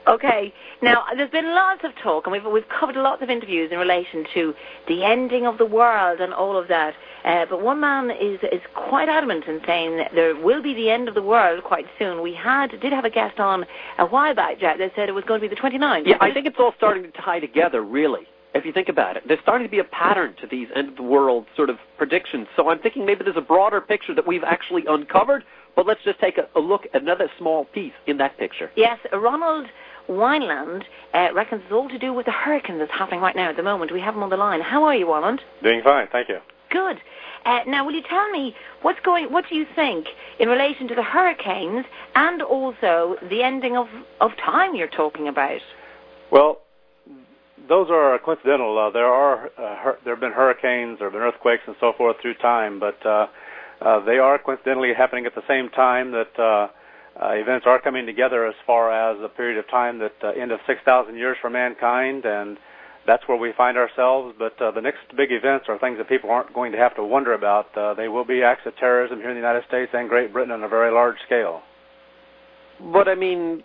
Okay. Now, there's been lots of talk, and we've covered lots of interviews in relation to the ending of the world and all of that. But one man is quite adamant in saying that there will be the end of the world quite soon. We did have a guest on a while back, Jack, that said it was going to be the 29th. Yeah, I think it's all starting to tie together, really, if you think about it. There's starting to be a pattern to these end-of-the-world sort of predictions. So I'm thinking maybe there's a broader picture that we've actually uncovered, but let's just take a look at another small piece in that picture. Yes, Ronald Wineland reckons it's all to do with the hurricane that's happening right now at the moment. We have him on the line. How are you, Ronald? Doing fine, thank you. Good. Now, will you tell me what do you think in relation to the hurricanes and also the ending of time you're talking about? Well, those are coincidental. There have been hurricanes, there have been earthquakes and so forth through time, but they are coincidentally happening at the same time that events are coming together as far as a period of time that end of 6,000 years for mankind, and that's where we find ourselves. But the next big events are things that people aren't going to have to wonder about. They will be acts of terrorism here in the United States and Great Britain on a very large scale. But I mean,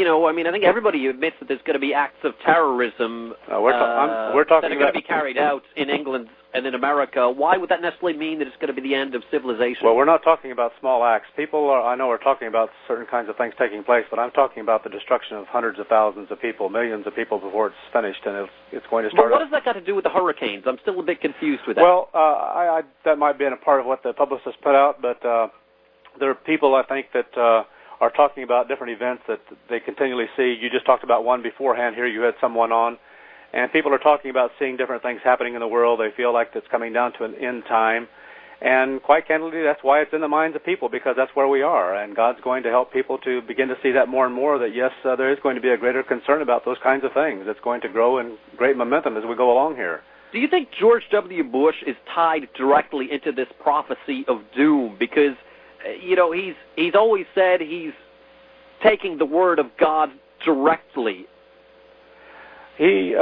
I think everybody admits that there's going to be acts of terrorism we're talking that are going to be carried out in England and in America. Why would that necessarily mean that it's going to be the end of civilization? Well, we're not talking about small acts. People I know are talking about certain kinds of things taking place, but I'm talking about the destruction of hundreds of thousands of people, millions of people before it's finished, and it's going to start. But what has that got to do with the hurricanes? I'm still a bit confused with that. Well, that might be a part of what the publicists put out, but there are people, I think, that are talking about different events that they continually see. You just talked about one beforehand here. You had someone on. And people are talking about seeing different things happening in the world. They feel like it's coming down to an end time. And quite candidly, that's why it's in the minds of people, because that's where we are. And God's going to help people to begin to see that more and more, that, yes, there is going to be a greater concern about those kinds of things. It's going to grow in great momentum as we go along here. Do you think George W. Bush is tied directly into this prophecy of doom? Because, he's always said he's taking the word of God directly. He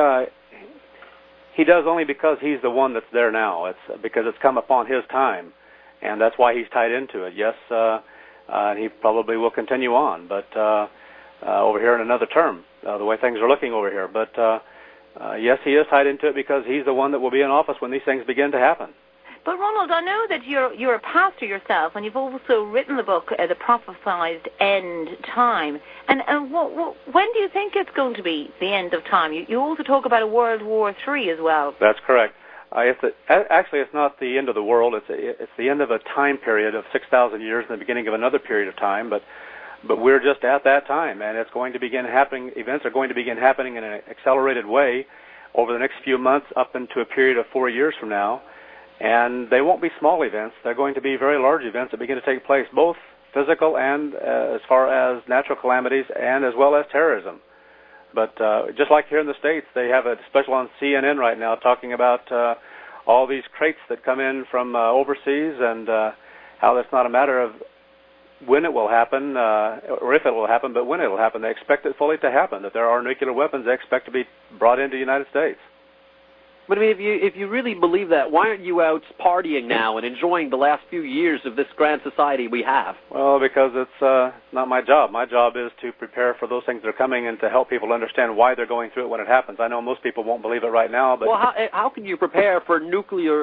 does only because he's the one that's there now. It's because it's come upon his time, and that's why he's tied into it. Yes, and he probably will continue on, but over here in another term, the way things are looking over here. But yes, he is tied into it because he's the one that will be in office when these things begin to happen. But Ronald, I know that you're a pastor yourself, and you've also written the book, The Prophesied End Time. And when do you think it's going to be the end of time? You also talk about a World War III as well. That's correct. Actually, it's not the end of the world. It's the end of a time period of 6,000 years and the beginning of another period of time. But we're just at that time, and it's going to begin happening. Events are going to begin happening in an accelerated way over the next few months up into a period of 4 years from now. And they won't be small events. They're going to be very large events that begin to take place, both physical and as far as natural calamities and as well as terrorism. But just like here in the States, they have a special on CNN right now talking about all these crates that come in from overseas and how that's not a matter of when it will happen or if it will happen, but when it will happen. They expect it fully to happen, that there are nuclear weapons they expect to be brought into the United States. But I mean, if you really believe that, why aren't you out partying now and enjoying the last few years of this grand society we have? Well, because it's not my job. My job is to prepare for those things that are coming and to help people understand why they're going through it when it happens. I know most people won't believe it right now, but... Well, how can you prepare for nuclear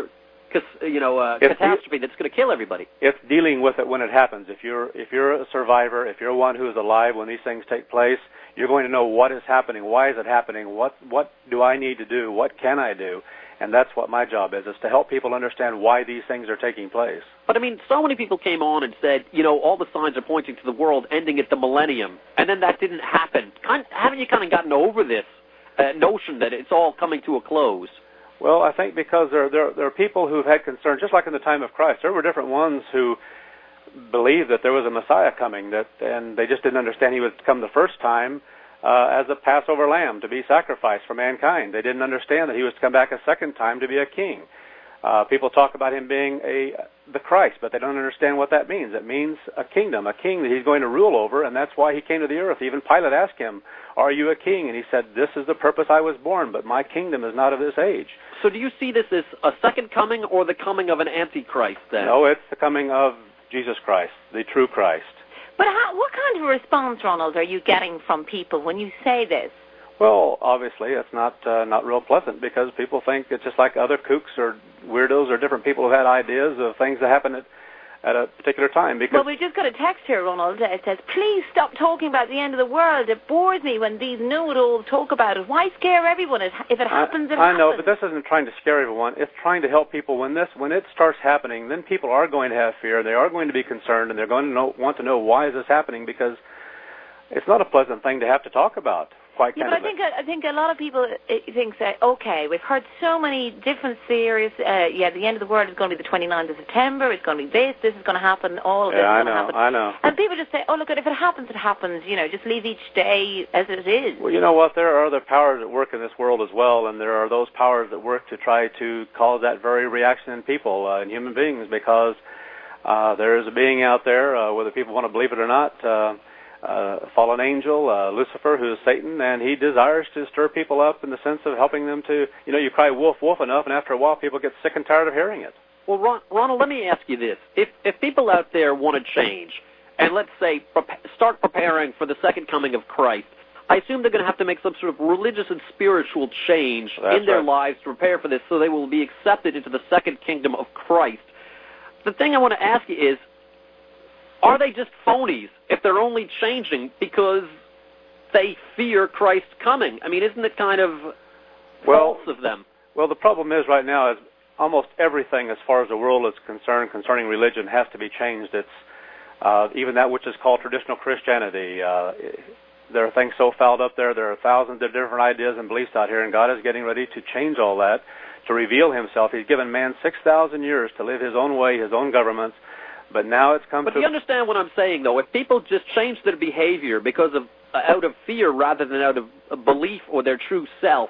catastrophe that's going to kill everybody? It's dealing with it when it happens. If you're a survivor, if you're one who is alive when these things take place, you're going to know what is happening, why is it happening, what do I need to do, what can I do, and that's what my job is to help people understand why these things are taking place. But I mean, so many people came on and said, all the signs are pointing to the world ending at the millennium, and then that didn't happen. Haven't you kind of gotten over this notion that it's all coming to a close? Well, I think because there are people who've had concerns, just like in the time of Christ. There were different ones who believed that there was a Messiah coming, and they just didn't understand he would come the first time as a Passover lamb to be sacrificed for mankind. They didn't understand that he was to come back a second time to be a king. People talk about him being the Christ, but they don't understand what that means. It means a kingdom, a king that he's going to rule over, and that's why he came to the earth. Even Pilate asked him, "Are you a king?" And he said, "This is the purpose I was born, but my kingdom is not of this age." So do you see this as a second coming or the coming of an antichrist then? No, it's the coming of Jesus Christ, the true Christ. But what kind of a response, Ronald, are you getting from people when you say this? Well, obviously, it's not real pleasant because people think it's just like other kooks or weirdos or different people who had ideas of things that happen at a particular time. Because well, we've just got a text here, Ronald. It says, please stop talking about the end of the world. It bores me when these know-it-alls talk about it. Why scare everyone? If it happens, it happens. I know, but this isn't trying to scare everyone. It's trying to help people. When it starts happening, then people are going to have fear. They are going to be concerned, and they're going to want to know why is this happening, because it's not a pleasant thing to have to talk about. Yeah, but I think a lot of people think, okay, we've heard so many different theories. The end of the world is going to be the 29th of September. It's going to be this is going to happen. All of this is going to happen. I know. And people just say, oh, look, if it happens, it happens. Just leave each day as it is. Well, you know what? There are other powers at work in this world as well, and there are those powers that work to try to cause that very reaction in people, in human beings, because there is a being out there, whether people want to believe it or not, fallen angel, Lucifer, who is Satan, and he desires to stir people up in the sense of helping them to, you cry wolf, wolf enough, and after a while people get sick and tired of hearing it. Well, Ronald, let me ask you this. If people out there want to change, and let's say start preparing for the second coming of Christ, I assume they're going to have to make some sort of religious and spiritual change in their lives to prepare for this so they will be accepted into the second kingdom of Christ. The thing I want to ask you is, are they just phonies if they're only changing because they fear Christ's coming? I mean, isn't it kind of false of them? Well, the problem is right now is almost everything as far as the world is concerned concerning religion has to be changed. It's even that which is called traditional Christianity. There are things so fouled up there. There are thousands of different ideas and beliefs out here, and God is getting ready to change all that, to reveal himself. He's given man 6,000 years to live his own way, his own governments. But now it's come to... But do you understand what I'm saying, though? If people just change their behavior because of out of fear rather than out of belief or their true self,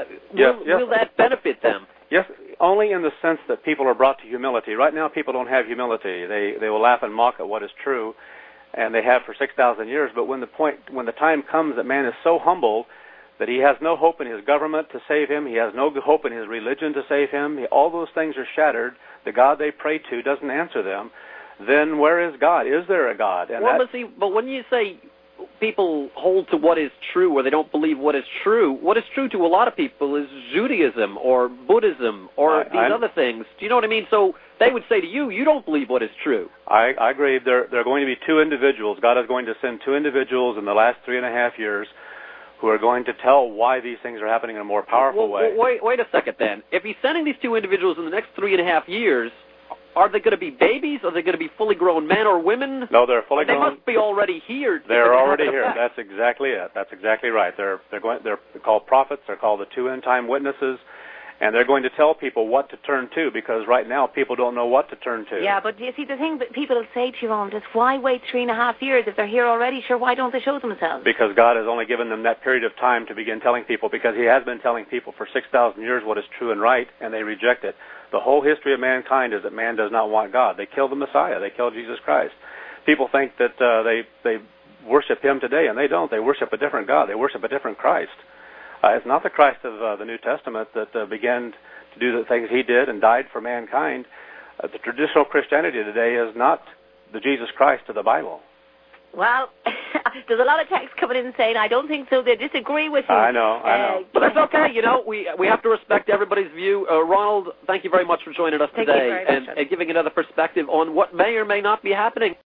will that benefit them? Yes, only in the sense that people are brought to humility. Right now, people don't have humility. They will laugh and mock at what is true, and they have for 6,000 years. But when the time comes that man is so humble that he has no hope in his government to save him, he has no hope in his religion to save him, all those things are shattered, the God they pray to doesn't answer them, then where is God? Is there a God? And but when you say people hold to what is true or they don't believe what is true to a lot of people is Judaism or Buddhism or these other things. Do you know what I mean? So they would say to you, you don't believe what is true. I agree. There are going to be two individuals. God is going to send two individuals in the last 3.5 years who are going to tell why these things are happening in a more powerful way. Wait a second then. If he's sending these two individuals in the next 3.5 years, are they going to be babies? Are they going to be fully grown men or women? No, they're fully grown. They must be already here. They're already here. That's exactly it. That's exactly right. They're called prophets. They're called the two end-time witnesses. And they're going to tell people what to turn to, because right now people don't know what to turn to. Yeah, but you see, the thing that people say to you, Ron, is why wait 3.5 years if they're here already? Sure, why don't they show themselves? Because God has only given them that period of time to begin telling people, because he has been telling people for 6,000 years what is true and right, and they reject it. The whole history of mankind is that man does not want God. They killed the Messiah. They killed Jesus Christ. People think that they worship him today, and they don't. They worship a different God. They worship a different Christ. It's not the Christ of the New Testament that began to do the things he did and died for mankind. The traditional Christianity today is not the Jesus Christ of the Bible. Well, there's a lot of texts coming in saying, I don't think so. They disagree with you. I know. But that's okay. We have to respect everybody's view. Ronald, thank you very much for joining us today and giving another perspective on what may or may not be happening.